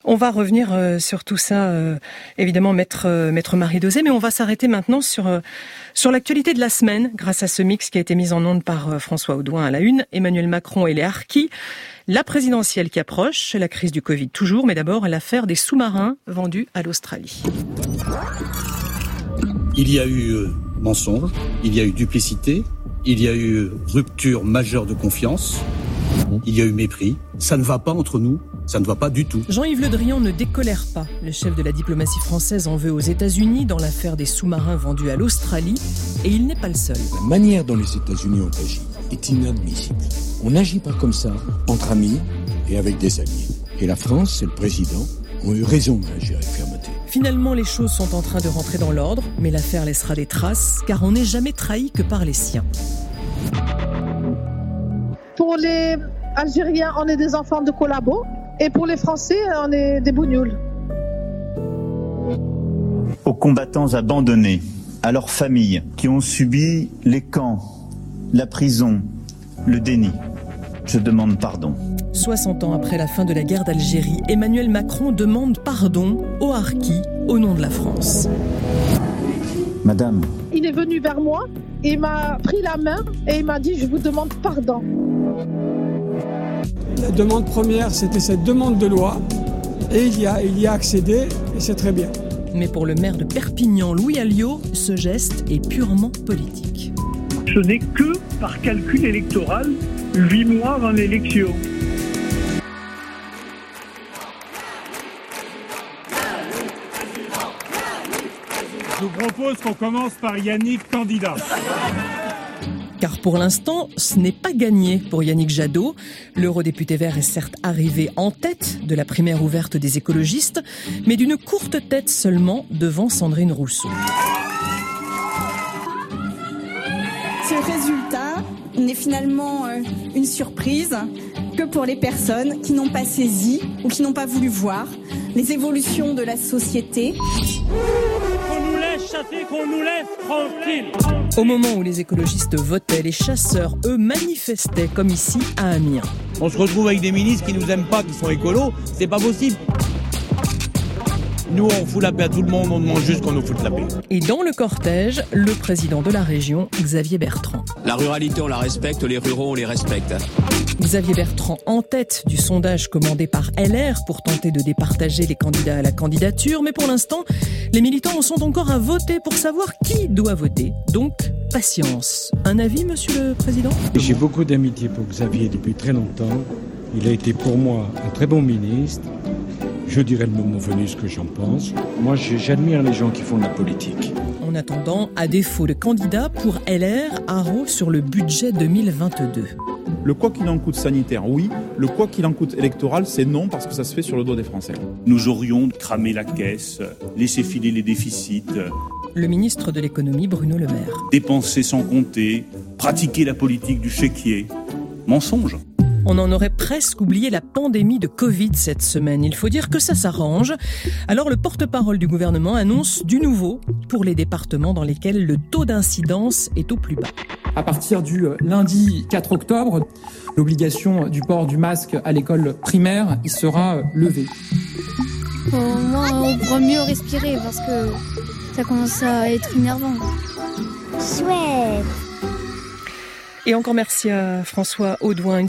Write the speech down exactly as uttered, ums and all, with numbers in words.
On va revenir euh, sur tout ça, euh, évidemment, maître, euh, maître Marie Dauzet, mais on va s'arrêter maintenant sur, euh, sur l'actualité de la semaine, grâce à ce mix qui a été mis en onde par euh, François Audouin à la une, Emmanuel Macron et les harkis, la présidentielle qui approche, la crise du Covid toujours, mais d'abord l'affaire des sous-marins vendus à l'Australie. Il y a eu euh, mensonge, il y a eu duplicité, il y a eu rupture majeure de confiance, il y a eu mépris. Ça ne va pas entre nous. Ça ne va pas du tout. Jean-Yves Le Drian ne décolère pas. Le chef de la diplomatie française en veut aux États-Unis dans l'affaire des sous-marins vendus à l'Australie. Et il n'est pas le seul. La manière dont les États-Unis ont agi est inadmissible. On n'agit pas comme ça, entre amis et avec des alliés. Et la France et le président ont eu raison de réagir avec fermeté. Finalement, les choses sont en train de rentrer dans l'ordre, mais l'affaire laissera des traces, car on n'est jamais trahi que par les siens. Pour les Algériens, on est des enfants de collabos. Et pour les Français, on est des bougnoules. Aux combattants abandonnés, à leurs familles qui ont subi les camps, la prison, le déni, je demande pardon. soixante ans après la fin de la guerre d'Algérie, Emmanuel Macron demande pardon aux harkis au nom de la France. Madame. Il est venu vers moi, il m'a pris la main et il m'a dit « Je vous demande pardon ». La demande première, c'était cette demande de loi, et il y a, il y a accédé, et c'est très bien. Mais pour le maire de Perpignan, Louis Alliot, ce geste est purement politique. Ce n'est que par calcul électoral, huit mois avant l'élection. Je vous propose qu'on commence par Yannick, candidat. Car pour l'instant, ce n'est pas gagné pour Yannick Jadot. L'eurodéputé vert est certes arrivé en tête de la primaire ouverte des écologistes, mais d'une courte tête seulement devant Sandrine Rousseau. Ce résultat n'est finalement une surprise que pour les personnes qui n'ont pas saisi ou qui n'ont pas voulu voir les évolutions de la société. Qu'on nous laisse chasser, qu'on nous laisse tranquille. Au moment où les écologistes votaient, les chasseurs, eux, manifestaient, comme ici, à Amiens. On se retrouve avec des ministres qui nous aiment pas, qui sont écolos, c'est pas possible. Nous, on fout la paix à tout le monde, on demande juste qu'on nous foute la paix. Et dans le cortège, le président de la région, Xavier Bertrand. La ruralité, on la respecte, les ruraux, on les respecte. Xavier Bertrand en tête du sondage commandé par L R pour tenter de départager les candidats à la candidature. Mais pour l'instant, les militants sont encore à voter pour savoir qui doit voter. Donc, patience. Un avis, monsieur le président ? J'ai beaucoup d'amitié pour Xavier depuis très longtemps. Il a été pour moi un très bon ministre. Je dirai le moment venu ce que j'en pense. Moi, j'admire les gens qui font de la politique. En attendant, à défaut de candidat, pour L R, haro sur le budget deux mille vingt-deux. Le quoi qu'il en coûte sanitaire, oui. Le quoi qu'il en coûte électoral, c'est non, parce que ça se fait sur le dos des Français. Nous aurions cramé la caisse, laissé filer les déficits. Le ministre de l'économie, Bruno Le Maire. Dépenser sans compter, pratiquer la politique du chéquier. Mensonge. On en aurait presque oublié la pandémie de Covid cette semaine. Il faut dire que ça s'arrange. Alors le porte-parole du gouvernement annonce du nouveau pour les départements dans lesquels le taux d'incidence est au plus bas. À partir du lundi quatre octobre, l'obligation du port du masque à l'école primaire y sera levée. Au moins, on pourra mieux respirer parce que ça commence à être énervant. Chouette. Et encore merci à François Audouin.